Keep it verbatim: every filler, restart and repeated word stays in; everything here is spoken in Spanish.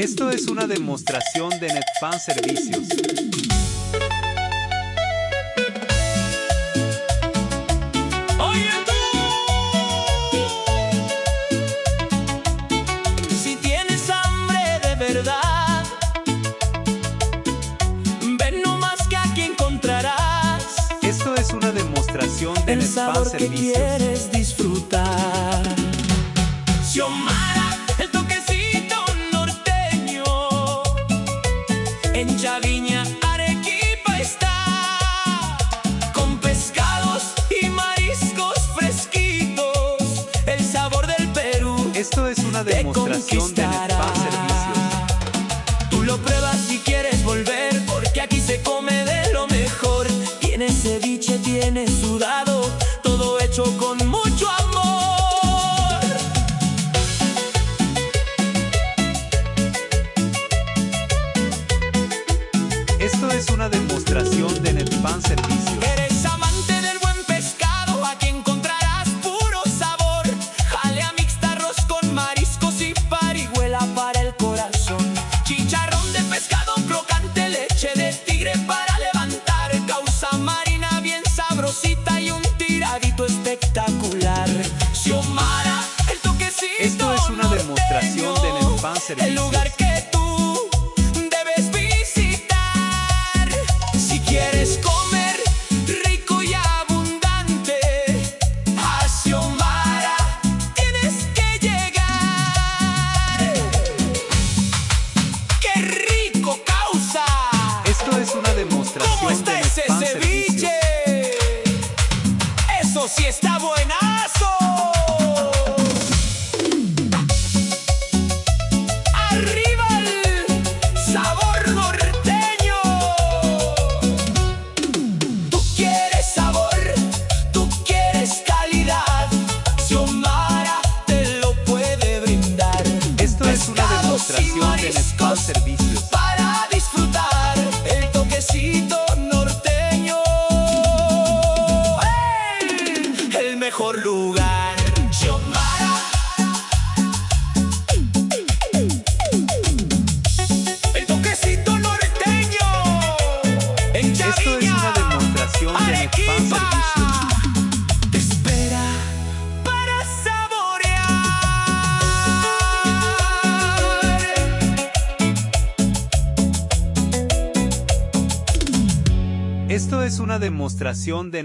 Esto es una demostración de Netfan Servicios. Oye tú, si tienes hambre de verdad, ven nomás que aquí encontrarás Esto es una demostración de el Netfan sabor que Servicios. quieres disfrutar. Xiomara, el toquecito norteño, en Chaviña, Arequipa está, con pescados y mariscos fresquitos, el sabor del Perú Esto es una te demostración de conquistará. Netfan Servicios. Tú lo pruebas si quieres volver, porque aquí se come de lo mejor. Tiene ceviche, tiene sudado, todo hecho con mucho amor. Esto es una demostración de Netfan Servicios. Eres amante del buen pescado, aquí encontrarás puro sabor. Jalea mixta, arroz con mariscos y parihuela para el corazón. Chicharrón de pescado crocante, leche de tigre para levantar. Causa marina bien sabrosita y un tiradito espectacular. Xiomara, el toquecito Esto es una demostración de norteño, Netfan Servicios. el lugar que tú debes visitar si quieres comer rico y abundante. A Xiomara tienes que llegar. ¡Qué rico, causa! Esto es una ¿Cómo demostración está de ese Netfan Servicios. ceviche? ¡Eso sí está buenazo! ¡Arriba el sabor norteño! Tú quieres sabor, tú quieres calidad, Xiomara te lo puede brindar. Esto es una Pescados y demostración de Netfan mariscos Servicios. para disfrutar el toquecito norteño. ¡Ey! El mejor lugar, Xiomara. El toquecito norteño, en Esto es Chaviña, una demostración de Netfan Arequipa, Servicios. te espera para saborear. Esto es una demostración de